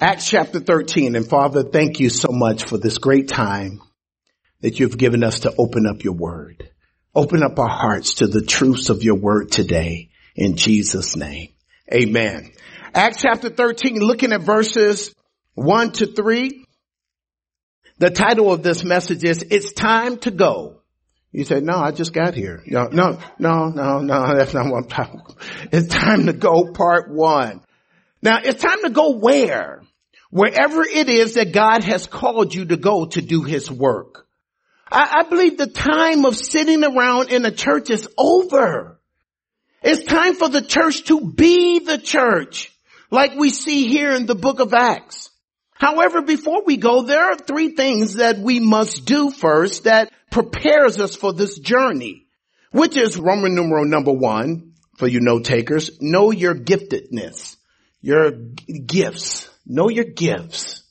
Acts chapter 13. And Father, thank you so much for this great time that you've given us to open up your word. Open up our hearts to the truths of your word today in Jesus' name. Amen. Acts chapter 13, looking at verses 1 to 3. The title of this message is, It's Time to Go. You say, no, I just got here. No, that's not what I'm talking about. It's time to go, part 1. Now, it's time to go where? Wherever it is that God has called you to go to do his work. I believe the time of sitting around in a church is over. It's time for the church to be the church, like we see here in the book of Acts. However, before we go, there are 3 things that we must do first that prepares us for this journey, which is Roman numeral number 1, for you note takers, know your giftedness, your gifts. Know your gifts.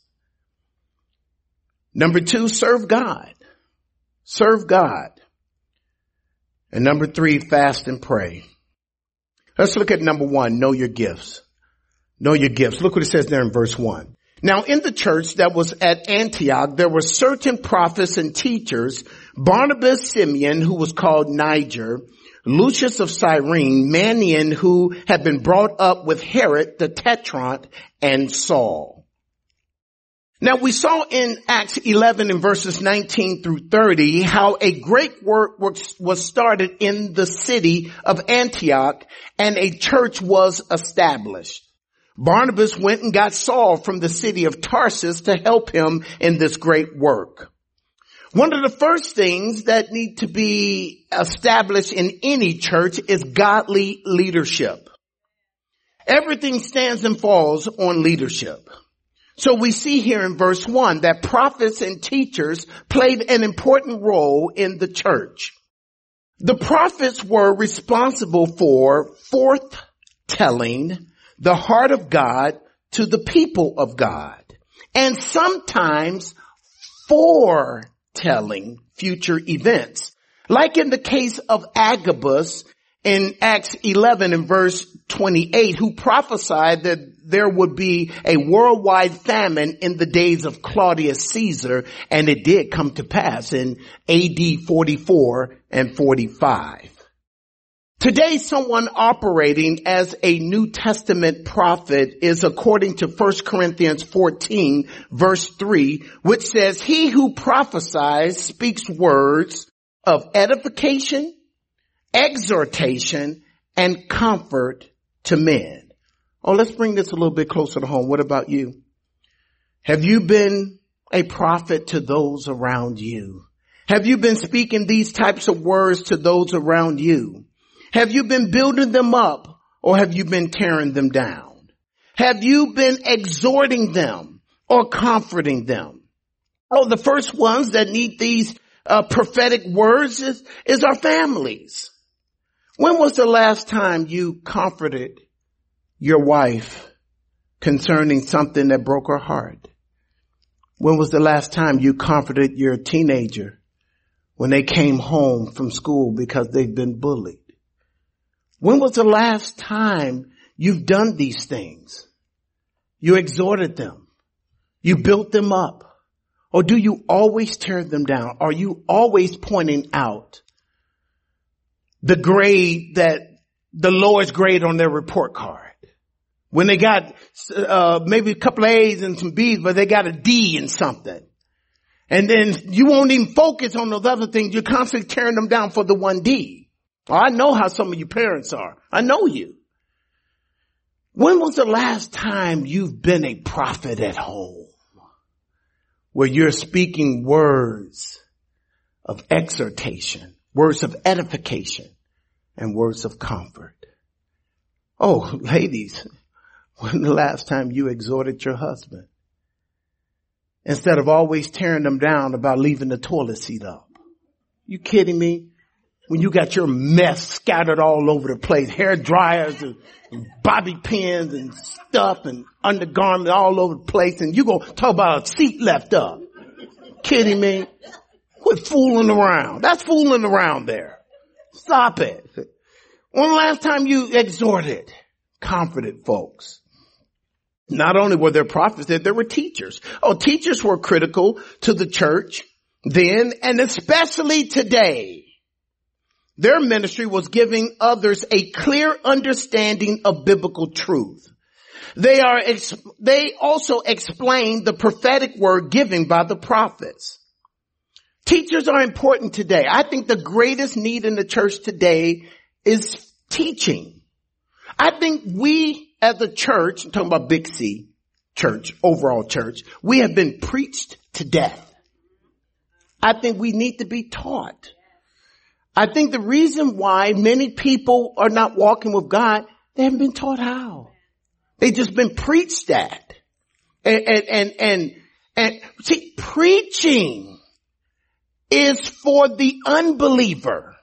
Number 2, serve God. Serve God. And number 3, fast and pray. Let's look at number 1, know your gifts. Know your gifts. Look what it says there in verse 1. Now in the church that was at Antioch, there were certain prophets and teachers, Barnabas, Simeon, who was called Niger, Lucius of Cyrene, Manaen, who had been brought up with Herod the Tetrarch, and Saul. Now we saw in Acts 11 in verses 19 through 30 how a great work was started in the city of Antioch and a church was established. Barnabas went and got Saul from the city of Tarsus to help him in this great work. One of the first things that need to be established in any church is godly leadership. Everything stands and falls on leadership. So we see here in verse 1 that prophets and teachers played an important role in the church. The prophets were responsible for foretelling the heart of God to the people of God, and sometimes foretelling future events. Like in the case of Agabus in Acts 11 and verse 28, who prophesied that there would be a worldwide famine in the days of Claudius Caesar, and it did come to pass in AD 44 and 45. Today, someone operating as a New Testament prophet is according to 1 Corinthians 14 verse 3, which says, he who prophesies speaks words of edification, exhortation, and comfort to men. Oh, let's bring this a little bit closer to home. What about you? Have you been a prophet to those around you? Have you been speaking these types of words to those around you? Have you been building them up or have you been tearing them down? Have you been exhorting them or comforting them? Oh, the first ones that need these prophetic words is our families. When was the last time you comforted your wife concerning something that broke her heart? When was the last time you comforted your teenager when they came home from school because they've been bullied? When was the last time you've done these things? You exhorted them. You built them up. Or do you always tear them down? Are you always pointing out the grade that the lowest grade on their report card? When they got maybe a couple of A's and some B's, but they got a D in something. And then you won't even focus on those other things. You're constantly tearing them down for the one D. Well, I know how some of you parents are. I know you. When was the last time you've been a prophet at home where you're speaking words of exhortation, words of edification, and words of comfort? Oh, ladies, when the last time you exhorted your husband instead of always tearing them down about leaving the toilet seat up? You kidding me? When you got your mess scattered all over the place, hair dryers and bobby pins and stuff and undergarments all over the place, and you gonna talk about a seat left up. Kidding me? Quit fooling around. That's fooling around there. Stop it. When the last time you exhorted, comforted folks? Not only were there prophets, there were teachers. Oh, teachers were critical to the church then and especially today. Their ministry was giving others a clear understanding of biblical truth. They also explain the prophetic word given by the prophets. Teachers are important today. I think the greatest need in the church today is teaching. I think we as a church, I'm talking about Big C church, overall church, we have been preached to death. I think we need to be taught. I think the reason why many people are not walking with God, they haven't been taught how. They've just been preached at. And see, preaching is for the unbeliever.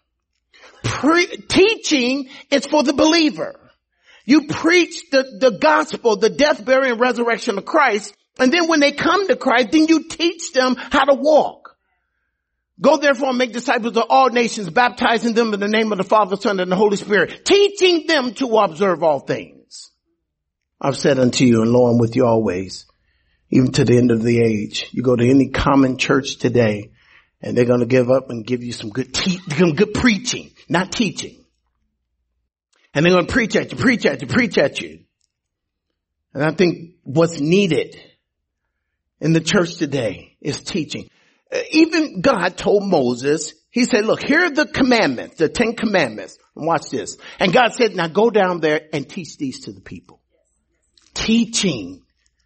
Teaching is for the believer. You preach the gospel, the death, burial, and resurrection of Christ. And then when they come to Christ, then you teach them how to walk. Go therefore and make disciples of all nations, baptizing them in the name of the Father, Son, and the Holy Spirit, teaching them to observe all things. I've said unto you, and lo, I'm with you always, even to the end of the age. You go to any common church today, and they're going to give up and give you some good preaching, not teaching. And they're going to preach at you. And I think what's needed in the church today is teaching. Even God told Moses, he said, look, here are the commandments, the 10 commandments. And watch this. And God said, now go down there and teach these to the people. Teaching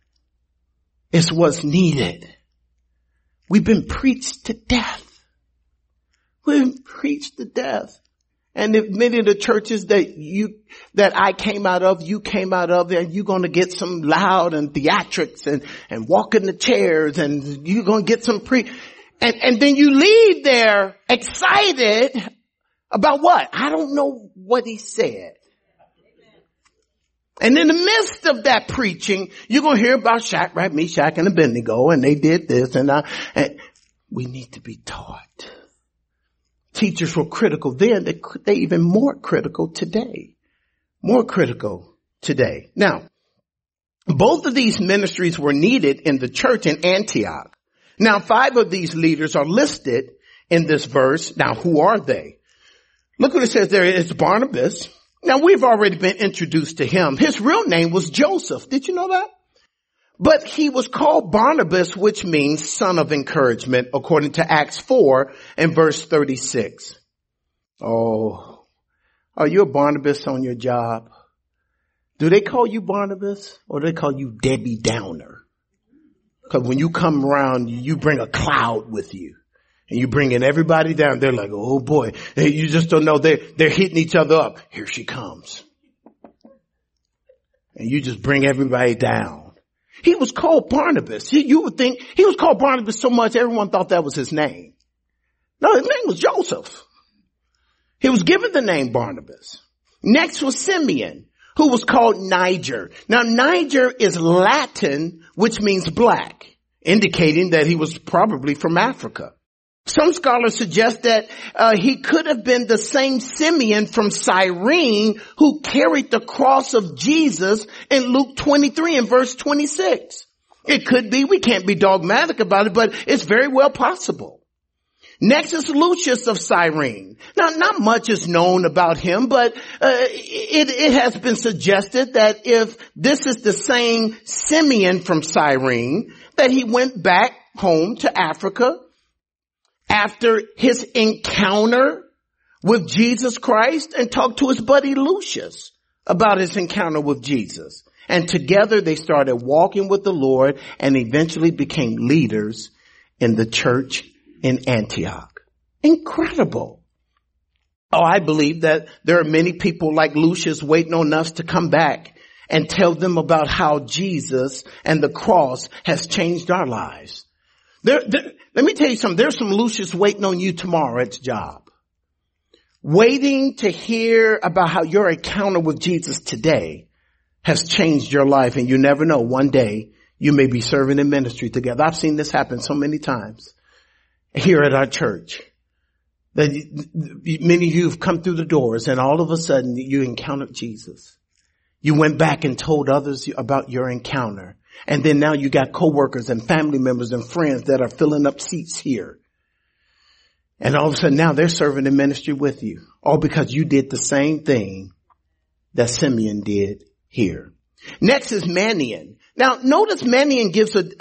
is what's needed. We've been preached to death. We've been preached to death. And if many of the churches that I came out of, you came out of, and you're going to get some loud and theatrics and walk in the chairs and you're going to get some and then you leave there excited about what? I don't know what he said. And in the midst of that preaching, you're going to hear about Shadrach, Meshach, and Abednego, and they did this and we need to be taught. Teachers were critical then. They're even more critical today. More critical today. Now, both of these ministries were needed in the church in Antioch. Now, 5 of these leaders are listed in this verse. Now, who are they? Look what it says there. It's Barnabas. Now, we've already been introduced to him. His real name was Joseph. Did you know that? But he was called Barnabas, which means son of encouragement, according to Acts 4 and verse 36. Oh, are you a Barnabas on your job? Do they call you Barnabas or do they call you Debbie Downer? Because when you come around, you bring a cloud with you. And you bringing everybody down. They're like, oh boy, you just don't know. They're hitting each other up. Here she comes. And you just bring everybody down. He was called Barnabas. You would think he was called Barnabas so much everyone thought that was his name. No, his name was Joseph. He was given the name Barnabas. Next was Simeon, who was called Niger. Now Niger is Latin, which means black, indicating that he was probably from Africa. Some scholars suggest that he could have been the same Simeon from Cyrene who carried the cross of Jesus in Luke 23 and verse 26. It could be. We can't be dogmatic about it, but it's very well possible. Next is Lucius of Cyrene. Now, not much is known about him, but it has been suggested that if this is the same Simeon from Cyrene, that he went back home to Africa after his encounter with Jesus Christ and talked to his buddy Lucius about his encounter with Jesus. And together they started walking with the Lord and eventually became leaders in the church in Antioch. Incredible. Oh, I believe that there are many people like Lucius waiting on us to come back and tell them about how Jesus and the cross has changed our lives. Let me tell you something. There's some Lucius waiting on you tomorrow at the job. Waiting to hear about how your encounter with Jesus today has changed your life. And you never know. One day you may be serving in ministry together. I've seen this happen so many times here at our church. That many of you have come through the doors and all of a sudden you encountered Jesus. You went back and told others about your encounter. And then now you got coworkers and family members and friends that are filling up seats here. And all of a sudden now they're serving in ministry with you. All because you did the same thing that Simeon did here. Next is Manaen. Now notice Manaen gets a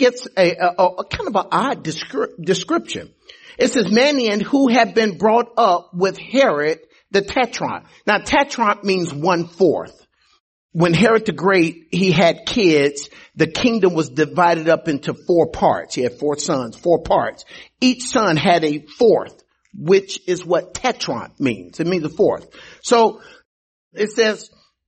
kind of an odd description. It says Manaen, who had been brought up with Herod the Tetrarch. Now Tetrarch means 1/4. When Herod the Great, he had kids, the kingdom was divided up into 4 parts. He had 4 sons, 4 parts. Each son had a 4th, which is what Tetrarch means. It means a 4th. So it says,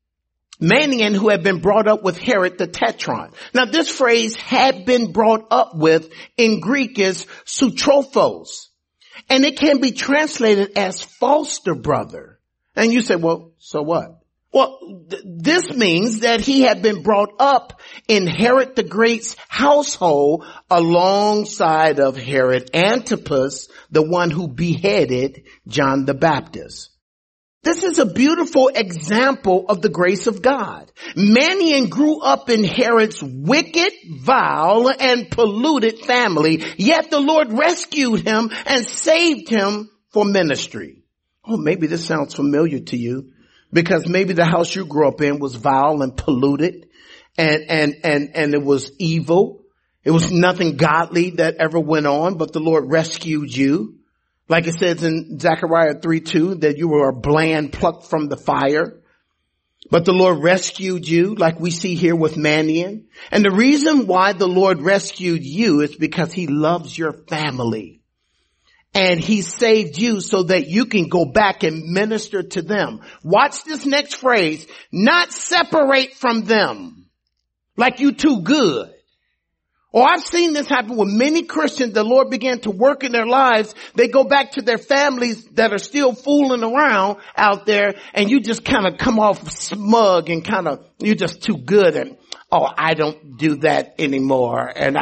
Manaen, who had been brought up with Herod the Tetrarch. Now this phrase had been brought up with in Greek is sutrophos. And it can be translated as foster brother. And you say, well, so what? Well, this means that he had been brought up in Herod the Great's household alongside of Herod Antipas, the one who beheaded John the Baptist. This is a beautiful example of the grace of God. Manaen grew up in Herod's wicked, vile, and polluted family, yet the Lord rescued him and saved him for ministry. Oh, maybe this sounds familiar to you. Because maybe the house you grew up in was vile and polluted and it was evil. It was nothing godly that ever went on, but the Lord rescued you. Like it says in Zechariah 3:2 that you were a bland plucked from the fire. But the Lord rescued you like we see here with Manaen. And the reason why the Lord rescued you is because he loves your family. And he saved you so that you can go back and minister to them. Watch this next phrase. Not separate from them. Like you too good. Or I've seen this happen with many Christians. The Lord began to work in their lives. They go back to their families that are still fooling around out there. And you just kind of come off smug and you're just too good. And, oh, I don't do that anymore. And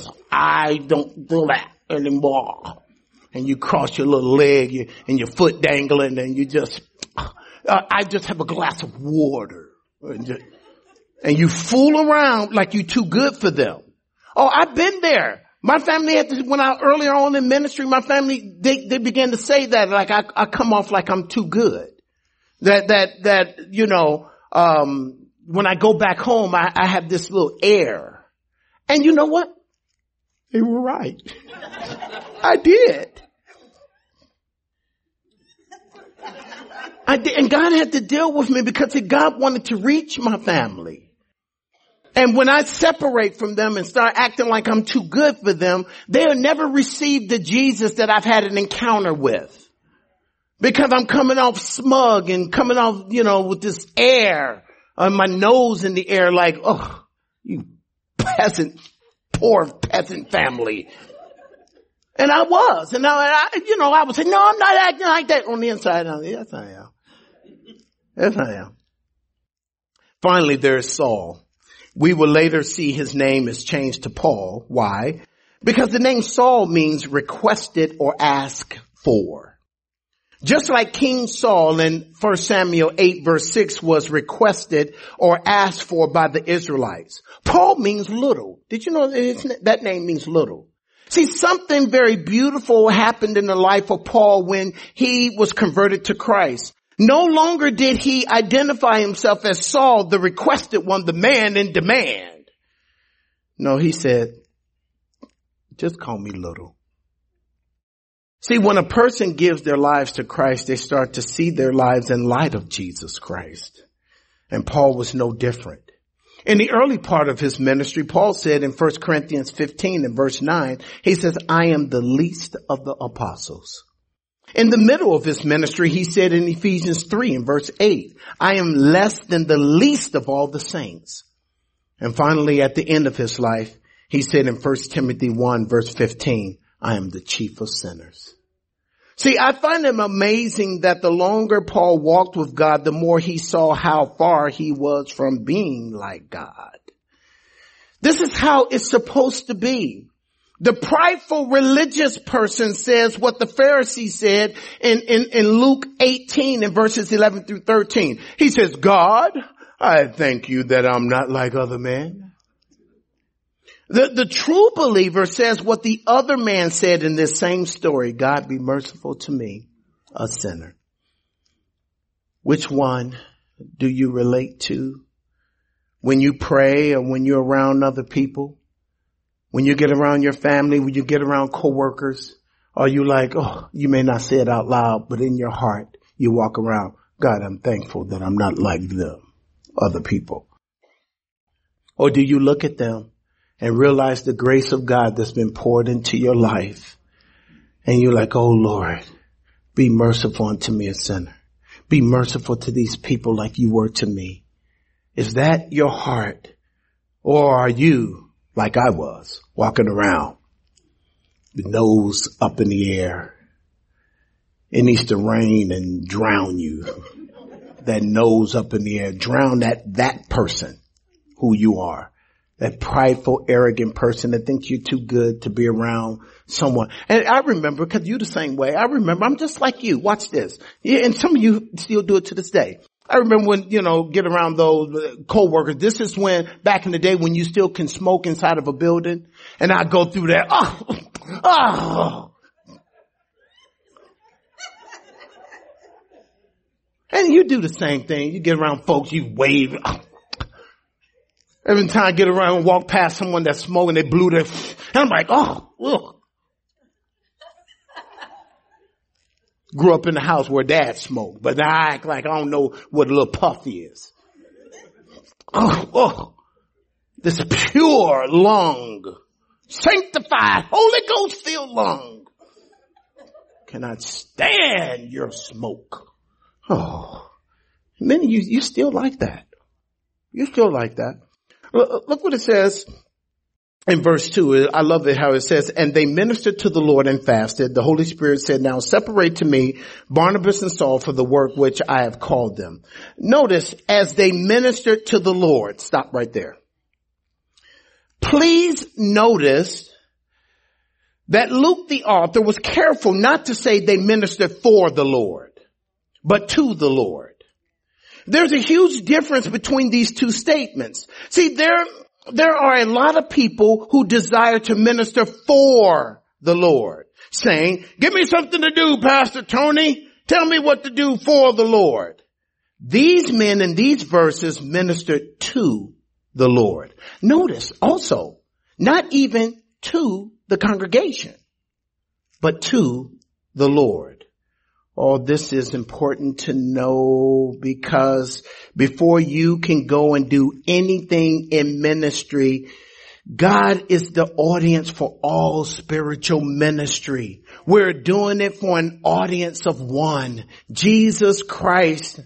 I don't do that anymore. And you cross your little leg and your foot dangling and you just, I just have a glass of water. And you fool around like you're too good for them. Oh, I've been there. My family when I earlier on in ministry, my family, they began to say that like I come off like I'm too good. That, you know, when I go back home, I have this little air. And you know what? They were right. I did. And God had to deal with me because God wanted to reach my family. And when I separate from them and start acting like I'm too good for them, they'll never receive the Jesus that I've had an encounter with. Because I'm coming off smug and coming off, you know, with this air on my nose in the air like, oh, you poor peasant family. And I was. And I would say, no, I'm not acting like that on the inside. Yes, I am. Yes, I am. Finally, there's Saul. We will later see his name is changed to Paul. Why? Because the name Saul means requested or asked for. Just like King Saul in 1 Samuel 8 verse 6 was requested or asked for by the Israelites. Paul means little. Did you know that name means little? See, something very beautiful happened in the life of Paul when he was converted to Christ. No longer did he identify himself as Saul, the requested one, the man in demand. No, he said, just call me little. See, when a person gives their lives to Christ, they start to see their lives in light of Jesus Christ. And Paul was no different. In the early part of his ministry, Paul said in 1 Corinthians 15 and verse 9, he says, I am the least of the apostles. In the middle of his ministry, he said in Ephesians 3 and verse 8, I am less than the least of all the saints. And finally, at the end of his life, he said in 1 Timothy 1 verse 15, I am the chief of sinners. See, I find it amazing that the longer Paul walked with God, the more he saw how far he was from being like God. This is how it's supposed to be. The prideful religious person says what the Pharisee said in Luke 18 and verses 11 through 13. He says, God, I thank you that I'm not like other men. The true believer says what the other man said in this same story. God, be merciful to me, a sinner. Which one do you relate to when you pray or when you're around other people? When you get around your family, when you get around coworkers, are you like, oh, you may not say it out loud, but in your heart, you walk around, God, I'm thankful that I'm not like them, other people. Or do you look at them and realize the grace of God that's been poured into your life? And you're like, oh Lord, be merciful unto me, a sinner. Be merciful to these people like you were to me. Is that your heart? Or are you, like I was, walking around, the nose up in the air? It needs to rain and drown you. That nose up in the air, drown that person who you are. That prideful, arrogant person that thinks you're too good to be around someone. And I remember, cause you the same way. I remember, I'm just like you. Watch this. Yeah, and some of you still do it to this day. I remember when, get around those co-workers. This is when, back in the day when you still can smoke inside of a building. And I go through there. Oh. And you do the same thing. You get around folks, you wave. Every time I get around and walk past someone that's smoking, they blew their, and I'm like, oh, ugh. Grew up in the house where dad smoked, but now I act like I don't know what a little puff is. Oh, this pure lung, sanctified, Holy Ghost filled lung. Cannot stand your smoke. Oh, many of you still like that. You still like that. Look what it says in verse 2. I love it how it says, and they ministered to the Lord and fasted. The Holy Spirit said, now separate to me Barnabas and Saul for the work which I have called them. Notice, as they ministered to the Lord. Stop right there. Please notice that Luke the author was careful not to say they ministered for the Lord, but to the Lord. There's a huge difference between these two statements. See, there are a lot of people who desire to minister for the Lord, saying, give me something to do, Pastor Tony. Tell me what to do for the Lord. These men in these verses ministered to the Lord. Notice also, not even to the congregation, but to the Lord. Oh, this is important to know, because before you can go and do anything in ministry, God is the audience for all spiritual ministry. We're doing it for an audience of one, Jesus Christ.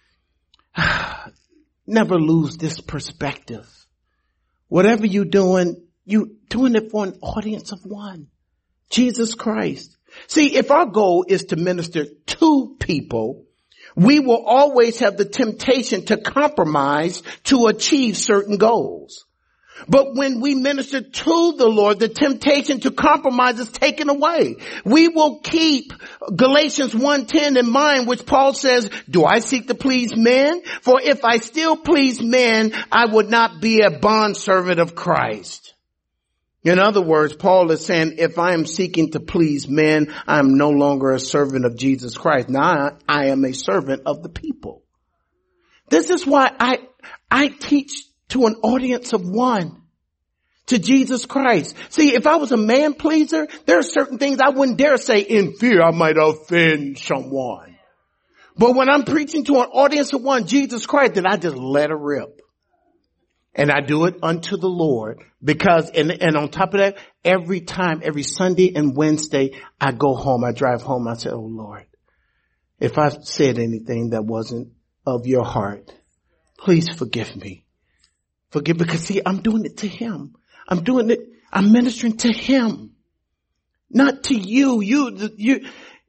Never lose this perspective. Whatever you're doing it for an audience of one, Jesus Christ. See, if our goal is to minister to people, we will always have the temptation to compromise to achieve certain goals. But when we minister to the Lord, the temptation to compromise is taken away. We will keep Galatians 1:10 in mind, which Paul says, do I seek to please men? For if I still please men, I would not be a bondservant of Christ. In other words, Paul is saying, if I am seeking to please men, I am no longer a servant of Jesus Christ. Now I am a servant of the people. This is why I teach to an audience of one, to Jesus Christ. See, if I was a man pleaser, there are certain things I wouldn't dare say in fear I might offend someone. But when I'm preaching to an audience of one, Jesus Christ, then I just let it rip. And I do it unto the Lord, because, and on top of that, every time, every Sunday and Wednesday, I go home, I drive home, I say, oh Lord, if I said anything that wasn't of your heart, please forgive me. Forgive, because see, I'm doing it to him. I'm ministering to him. Not to you. You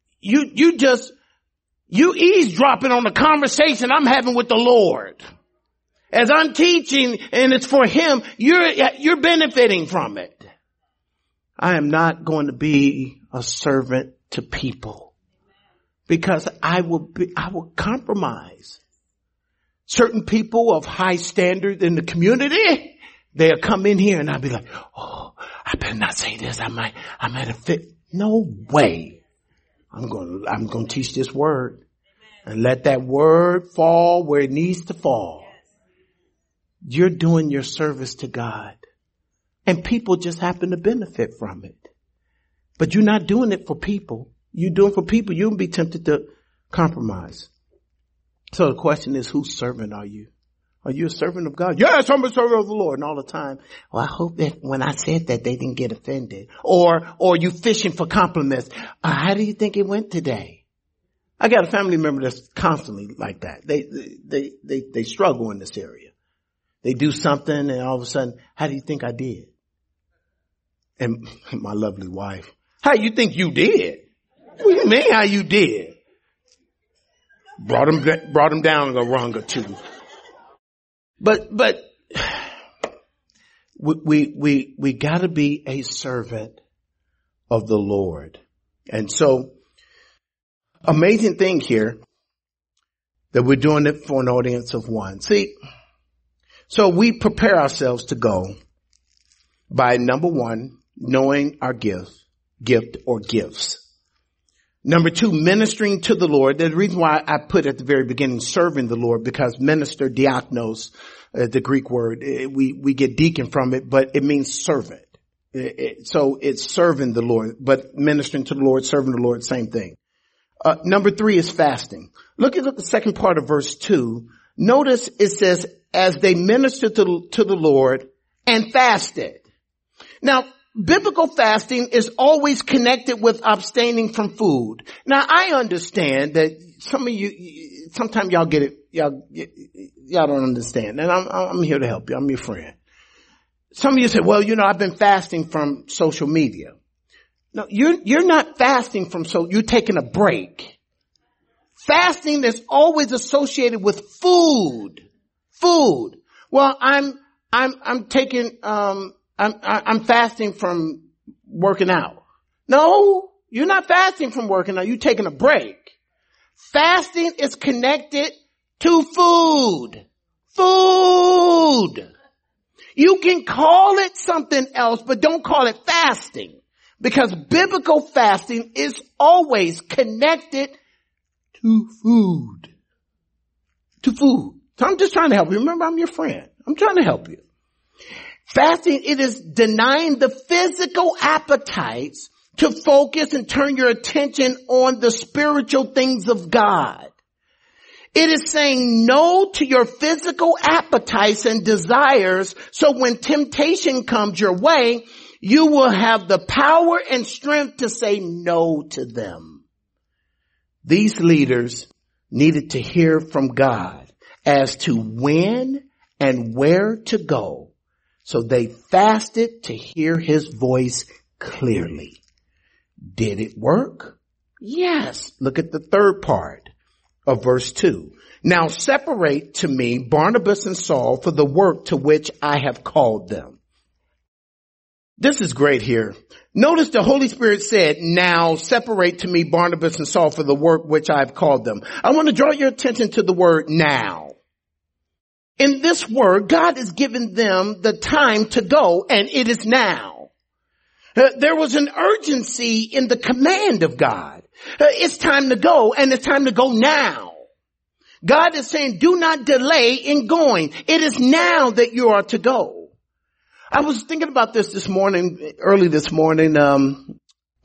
eavesdropping on the conversation I'm having with the Lord. As I'm teaching and it's for him, you're benefiting from it. I am not going to be a servant to people, because I will compromise. certain people of high standard in the community, they'll come in here and I'll be like, oh, I better not say this. I might offend. No way. I'm going to teach this word and let that word fall where it needs to fall. You're doing your service to God and people just happen to benefit from it. But you're not doing it for people. You're doing it for people. You'll be tempted to compromise. So the question is, whose servant are you? Are you a servant of God? Yes, I'm a servant of the Lord. And all the time, well, I hope that when I said that they didn't get offended. Or you fishing for compliments. How do you think it went today? I got a family member that's constantly like that. They struggle in this area. They do something and all of a sudden, how do you think I did? And my lovely wife, how you think you did? What do you mean how you did? Brought him down a rung or two. But we gotta be a servant of the Lord. And so, amazing thing here that we're doing it for an audience of one. See, so we prepare ourselves to go by, number one, knowing our gift or gifts. Number two, ministering to the Lord. The reason why I put at the very beginning serving the Lord, because minister, diakonos, the Greek word, we get deacon from it, but it means servant. So it's serving the Lord, but ministering to the Lord, serving the Lord, same thing. Number three is fasting. Look at the second part of verse 2. Notice it says, as they ministered to the Lord and fasted. Now, biblical fasting is always connected with abstaining from food. Now, I understand that some of you, sometimes y'all get it, y'all don't understand. And I'm here to help you. I'm your friend. Some of you say, well, I've been fasting from social media. No, you're not fasting from you're taking a break. Fasting is always associated with food. Food. Well, I'm fasting from working out. No, you're not fasting from working out. You're taking a break. Fasting is connected to food. Food. You can call it something else, but don't call it fasting. Because biblical fasting is always connected to food. To food. So I'm just trying to help you. Remember, I'm your friend. I'm trying to help you. Fasting, it is denying the physical appetites to focus and turn your attention on the spiritual things of God. It is saying no to your physical appetites and desires, so when temptation comes your way, you will have the power and strength to say no to them. These leaders needed to hear from God as to when and where to go. So they fasted to hear his voice clearly. Did it work? Yes. Look at the third part of verse 2. Now separate to me Barnabas and Saul for the work to which I have called them. This is great here. Notice the Holy Spirit said, now separate to me Barnabas and Saul for the work which I have called them. I want to draw your attention to the word now. In this word, God has given them the time to go, and it is now. There was an urgency in the command of God. It's time to go, and it's time to go now. God is saying, do not delay in going. It is now that you are to go. I was thinking about this morning, early this morning, and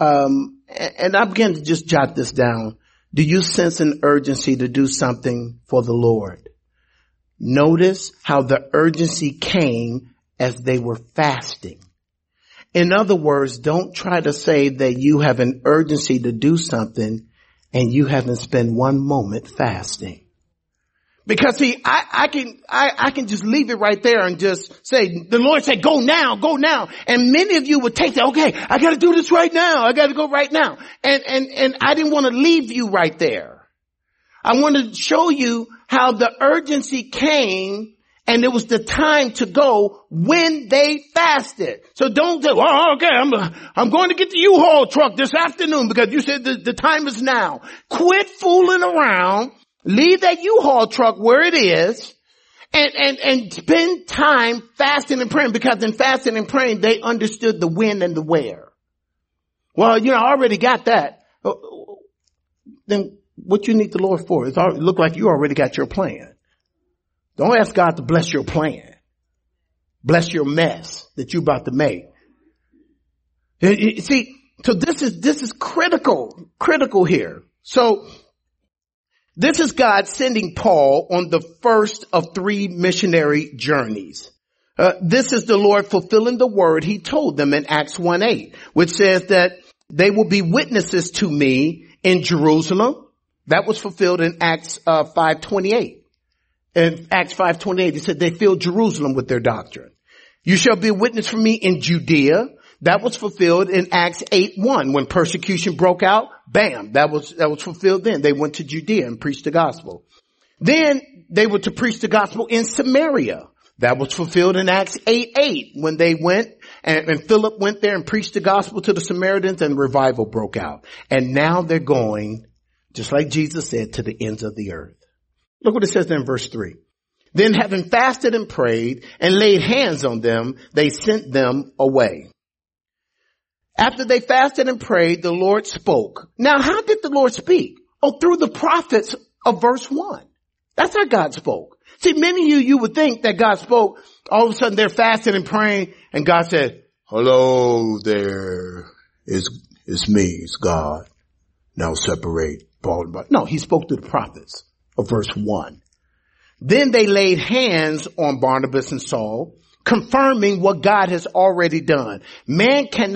I began to just jot this down. Do you sense an urgency to do something for the Lord? Notice how the urgency came as they were fasting. In other words, don't try to say that you have an urgency to do something and you haven't spent one moment fasting. Because see, I can just leave it right there and just say, the Lord said, go now, go now. And many of you would take that, okay, I gotta do this right now. I gotta go right now. And I didn't want to leave you right there. I wanted to show you how the urgency came and it was the time to go when they fasted. So don't say, well, okay, I'm going to get the U-Haul truck this afternoon because you said the time is now. Quit fooling around. Leave that U-Haul truck where it is and spend time fasting and praying, because in fasting and praying, they understood the when and the where. Well, I already got that. Then what you need the Lord for? It look like you already got your plan. Don't ask God to bless your plan. Bless your mess that you're about to make. You see, so this is critical here. So this is God sending Paul on the first of 3 missionary journeys. This is the Lord fulfilling the word he told them in Acts 1:8, which says that they will be witnesses to me in Jerusalem. That was fulfilled in Acts 5:28. In Acts 5:28, he said they filled Jerusalem with their doctrine. You shall be a witness for me in Judea. That was fulfilled in Acts 8:1. When persecution broke out, bam, that was fulfilled then. They went to Judea and preached the gospel. Then they were to preach the gospel in Samaria. That was fulfilled in Acts 8:8 when they went and Philip went there and preached the gospel to the Samaritans, and revival broke out. And now they're going, just like Jesus said, to the ends of the earth. Look what it says there in verse 3. Then having fasted and prayed and laid hands on them, they sent them away. After they fasted and prayed, the Lord spoke. Now, how did the Lord speak? Oh, through the prophets of verse 1. That's how God spoke. See, many of you would think that God spoke. All of a sudden they're fasting and praying, and God said, hello there. It's me. It's God. Now separate Paul and Barnabas. No, he spoke to the prophets of verse 1. Then they laid hands on Barnabas and Saul, confirming what God has already done. Man can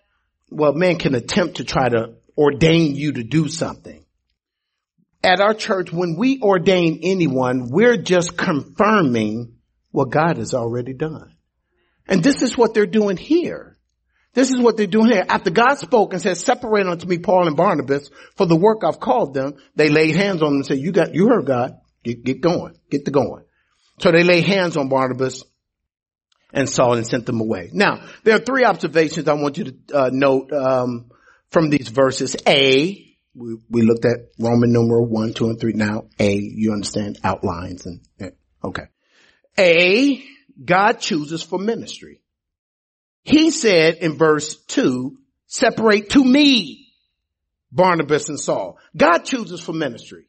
attempt to try to ordain you to do something. At our church, when we ordain anyone, we're just confirming what God has already done. And this is what they're doing here. This is what they're doing here. After God spoke and said, separate unto me Paul and Barnabas for the work I've called them, they laid hands on them and said, you heard God. Get going. Get to going. So they laid hands on Barnabas and Saul and sent them away. Now, there are 3 observations I want you to note from these verses. A, we looked at Roman numeral 1, 2, and 3. Now, A, you understand outlines and okay. A, God chooses for ministry. He said in verse 2, separate to me Barnabas and Saul. God chooses for ministry.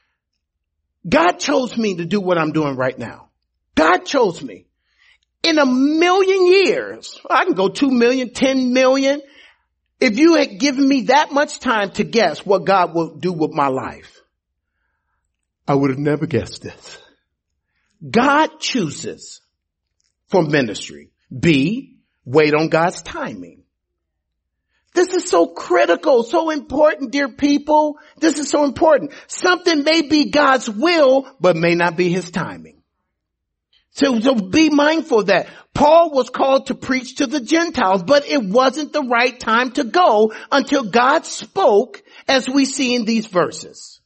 God chose me to do what I'm doing right now. God chose me. In a million years, I can go 2 million, 10 million. If you had given me that much time to guess what God will do with my life, I would have never guessed this. God chooses for ministry. B, wait on God's timing. This is so critical, so important, dear people. This is so important. Something may be God's will, but may not be his timing. So be mindful of that. Paul was called to preach to the Gentiles, but it wasn't the right time to go until God spoke, as we see in these verses.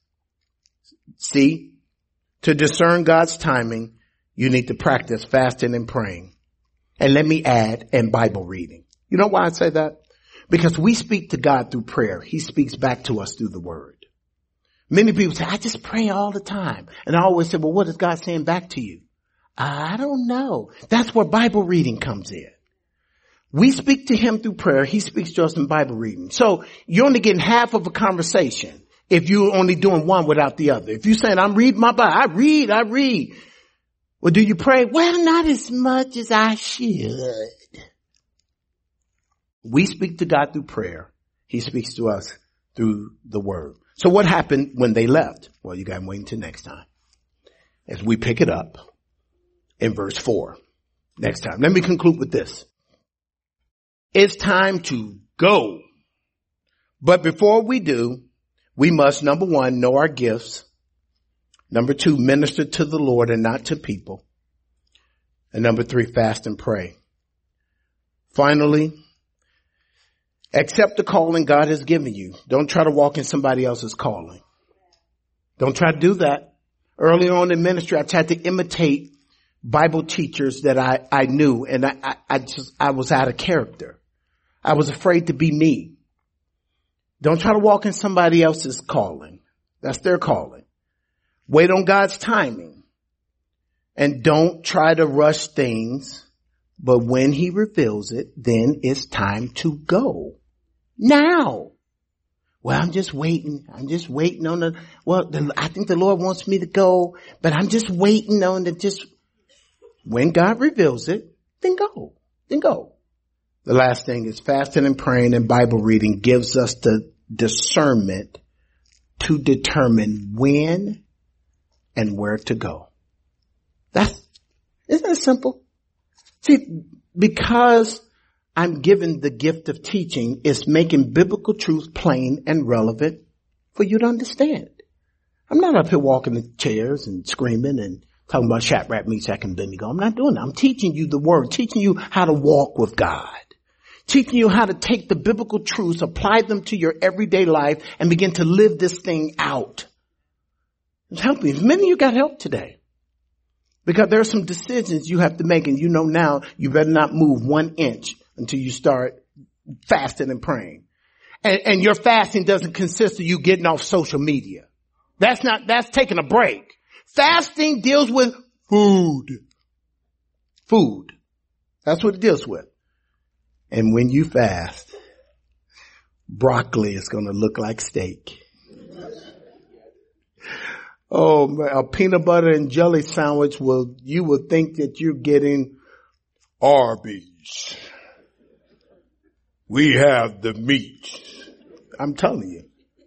See, to discern God's timing, you need to practice fasting and praying. And let me add, and Bible reading. You know why I say that? Because we speak to God through prayer. He speaks back to us through the word. Many people say, I just pray all the time. And I always say, well, what is God saying back to you? I don't know. That's where Bible reading comes in. We speak to him through prayer. He speaks to us in Bible reading. So you're only getting half of a conversation if you're only doing one without the other. If you're saying, I'm reading my Bible, I read. Well, do you pray? Well, not as much as I should. We speak to God through prayer. He speaks to us through the word. So what happened when they left? Well, you got to wait until next time as we pick it up in verse 4. Next time. Let me conclude with this. It's time to go. But before we do, we must, number 1, know our gifts. Number 2, minister to the Lord and not to people. And number 3, fast and pray. Finally, accept the calling God has given you. Don't try to walk in somebody else's calling. Don't try to do that. Early on in ministry, I tried to imitate Bible teachers that I knew, and I was out of character. I was afraid to be me. Don't try to walk in somebody else's calling. That's their calling. Wait on God's timing. And don't try to rush things. But when he reveals it, then it's time to go. Now. Well, I'm just waiting. I'm just waiting on I think the Lord wants me to go, but I'm just waiting on when God reveals it, then go. Then go. The last thing is fasting and praying and Bible reading gives us the discernment to determine when and where to go. Isn't that simple? See, because I'm given the gift of teaching, it's making biblical truth plain and relevant for you to understand. I'm not up here walking the chairs and screaming and talking about Shadrach, Meshach, and Abednego. I'm not doing that. I'm teaching you the word, teaching you how to walk with God, teaching you how to take the biblical truths, apply them to your everyday life, and begin to live this thing out. It's helping you. Many of you got help today. Because there are some decisions you have to make, and you know now you better not move 1 inch until you start fasting and praying. And your fasting doesn't consist of you getting off social media. That's taking a break. Fasting deals with food. Food. That's what it deals with. And when you fast, broccoli is going to look like steak. Oh, a peanut butter and jelly sandwich you will think that you're getting Arby's. We have the meat. I'm telling you.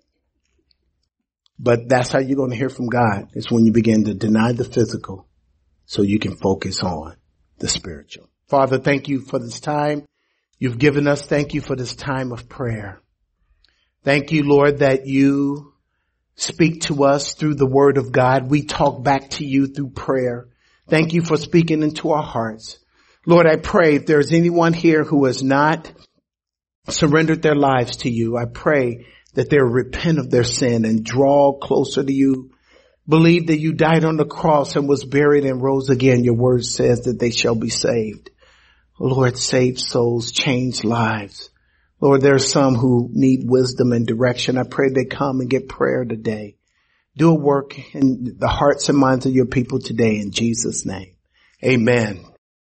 But that's how you're going to hear from God. It's when you begin to deny the physical so you can focus on the spiritual. Father, thank you for this time you've given us. Thank you for this time of prayer. Thank you, Lord, that you speak to us through the word of God. We talk back to you through prayer. Thank you for speaking into our hearts. Lord, I pray if there's anyone here who has not surrendered their lives to you, I pray that they'll repent of their sin and draw closer to you. Believe that you died on the cross and was buried and rose again. Your word says that they shall be saved. Lord, save souls, change lives. Lord, there are some who need wisdom and direction. I pray they come and get prayer today. Do a work in the hearts and minds of your people today in Jesus' name. Amen.